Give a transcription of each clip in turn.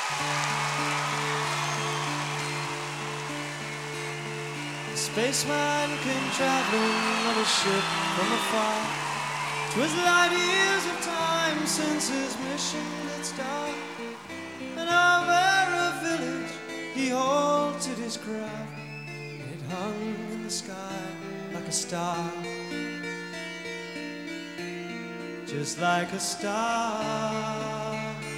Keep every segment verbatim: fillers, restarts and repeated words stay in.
Spaceman came traveling on a ship from afar. 'Twas light years of time since his mission did start. And over a village he halted his craft. It hung in the sky like a star, just like a star.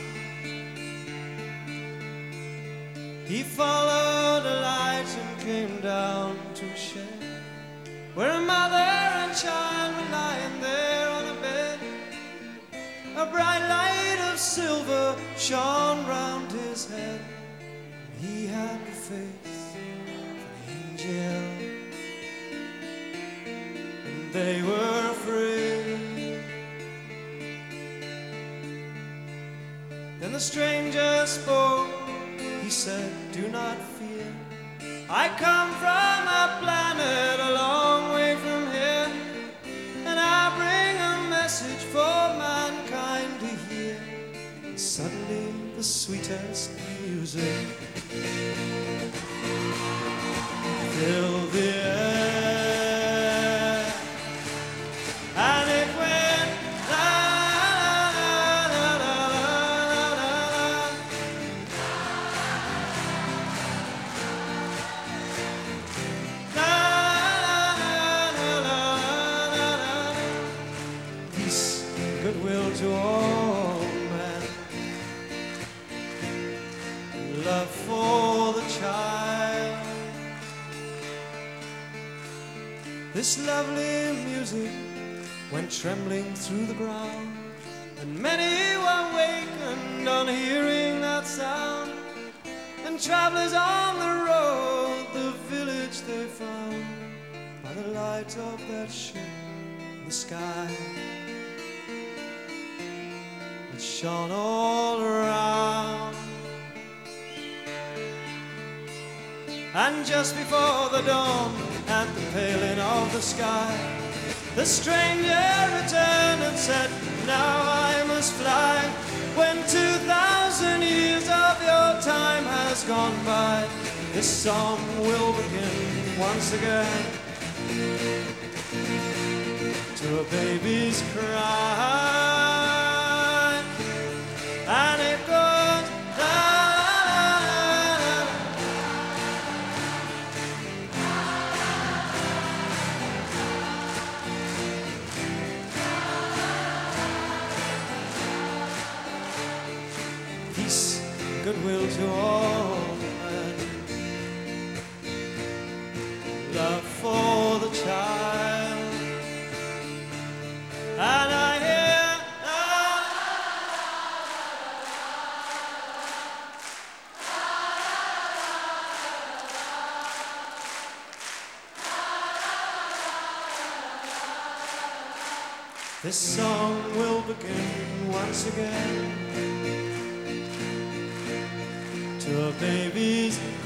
He followed the light and came down to a shed where a mother and child were lying there on a bed. A bright light of silver shone round his head. He had the face of an angel, and they were afraid. Then the stranger spoke. He said, "Do not fear. I come from a planet a long way from here, and I bring a message for mankind to hear." And suddenly the sweetest music filled the air, and it went la la la la la la la. Peace, goodwill to all men, love for the child. This lovely music went trembling through the ground, and many were wakened on hearing that sound. And travelers on the road, the village they found by the light of that ship in the sky. It shone all around. And just before the dawn, at the paling of the sky, the stranger returned and said, "Now I must fly. When two thousand years of your time has gone by, this song will begin once again to a baby's cry." And it goes la la la. Peace, goodwill to all men, love for the child. And I hear this song will begin once again to a baby's